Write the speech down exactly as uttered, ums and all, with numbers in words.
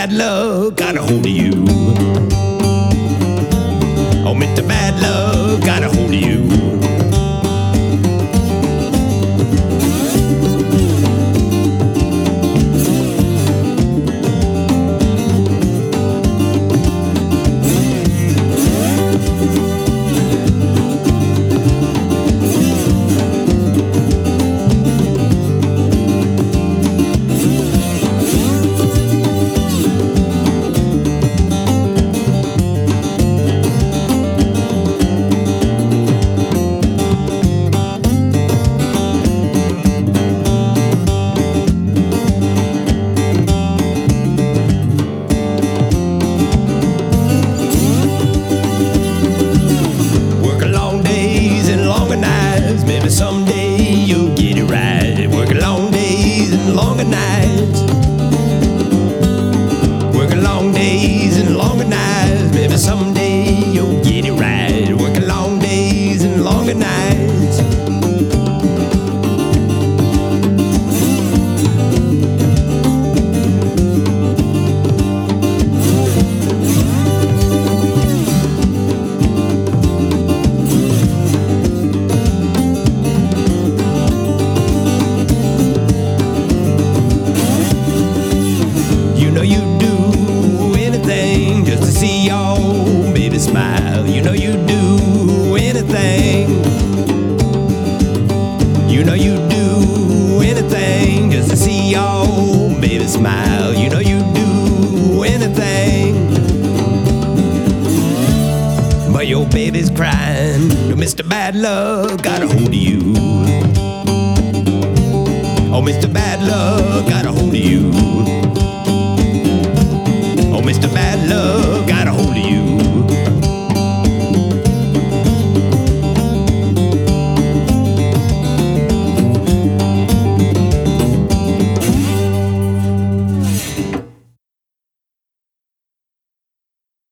Bad Luck got a hold of you. Oh, Mister Bad Luck got a hold of you. Maybe someday you'll get it right. Working long days and longer nights. Working long days and longer nights. Maybe someday you'll get it right. Working long days and longer nights. You know you'd do anything just to see your baby smile. You know you'd do anything. You know you'd do anything just to see your baby smile. You know you'd do anything. But your baby's crying. Mister Bad Luck got a hold of you. Oh, Mister Bad Luck got a hold of you. Oh, Mister Bad Luck